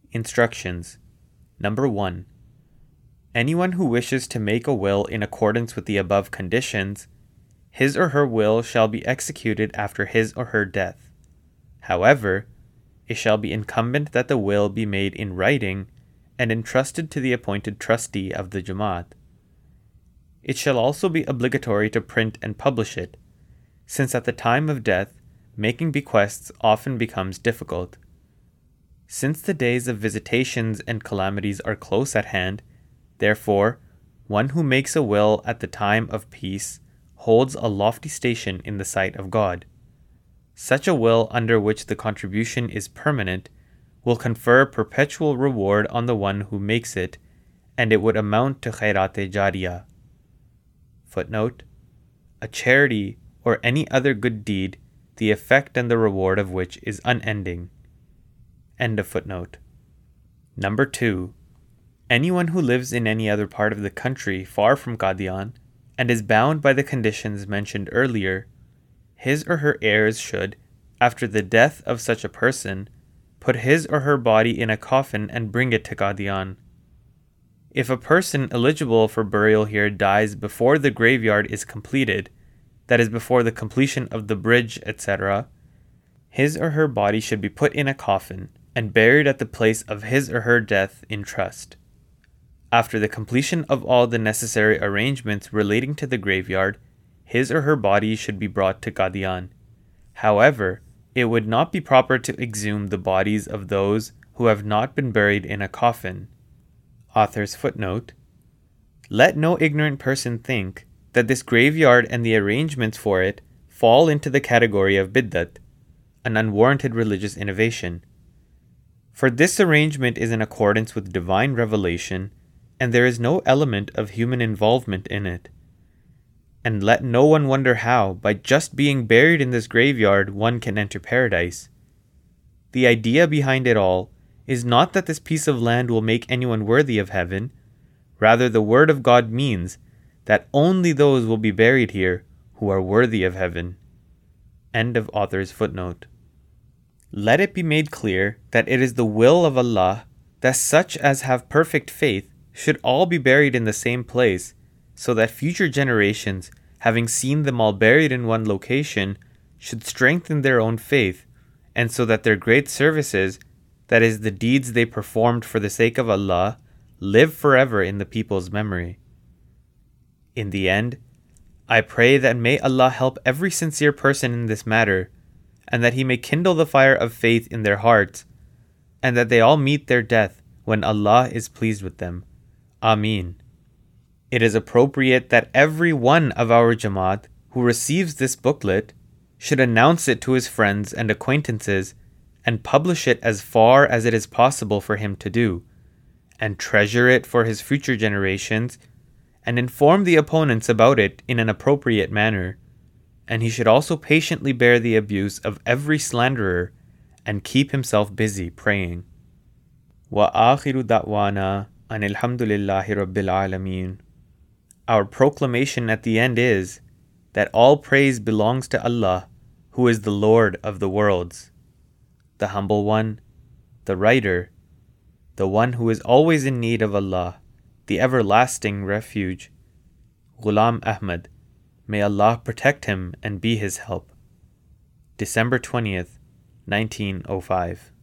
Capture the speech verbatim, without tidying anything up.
Instructions. Number one. Anyone who wishes to make a will in accordance with the above conditions, his or her will shall be executed after his or her death. However, it shall be incumbent that the will be made in writing and entrusted to the appointed trustee of the Jamaat. It shall also be obligatory to print and publish it, since at the time of death, making bequests often becomes difficult. Since the days of visitations and calamities are close at hand, therefore, one who makes a will at the time of peace holds a lofty station in the sight of God. Such a will under which the contribution is permanent will confer perpetual reward on the one who makes it, and it would amount to khairat-e-jariyah. Footnote: a charity or any other good deed, the effect and the reward of which is unending. End of footnote. Number two. Anyone who lives in any other part of the country far from Qadian and is bound by the conditions mentioned earlier, his or her heirs should, after the death of such a person, put his or her body in a coffin and bring it to Qadian. If a person eligible for burial here dies before the graveyard is completed, that is before the completion of the bridge, et cetera, his or her body should be put in a coffin and buried at the place of his or her death in trust. After the completion of all the necessary arrangements relating to the graveyard, his or her body should be brought to Qadian. However, it would not be proper to exhume the bodies of those who have not been buried in a coffin. Author's footnote: let no ignorant person think that this graveyard and the arrangements for it fall into the category of biddat, an unwarranted religious innovation. For this arrangement is in accordance with divine revelation, and there is no element of human involvement in it. And let no one wonder how, by just being buried in this graveyard, one can enter paradise. The idea behind it all is not that this piece of land will make anyone worthy of heaven. Rather, the word of God means that only those will be buried here who are worthy of heaven. End of author's footnote. Let it be made clear that it is the will of Allah that such as have perfect faith should all be buried in the same place, so that future generations, having seen them all buried in one location, should strengthen their own faith, and so that their great services, that is, the deeds they performed for the sake of Allah, live forever in the people's memory. In the end, I pray that may Allah help every sincere person in this matter, and that He may kindle the fire of faith in their hearts, and that they all meet their death when Allah is pleased with them. Ameen. It is appropriate that every one of our Jamaat who receives this booklet should announce it to his friends and acquaintances and publish it as far as it is possible for him to do, and treasure it for his future generations, and inform the opponents about it in an appropriate manner. And he should also patiently bear the abuse of every slanderer and keep himself busy praying. Wa akhiru da'wana an alhamdulillahi rabbil alameen. Our proclamation at the end is that all praise belongs to Allah, who is the Lord of the worlds, the humble one, the writer, the one who is always in need of Allah, the everlasting refuge. Ghulam Ahmad, may Allah protect him and be his help. December twentieth, nineteen oh five.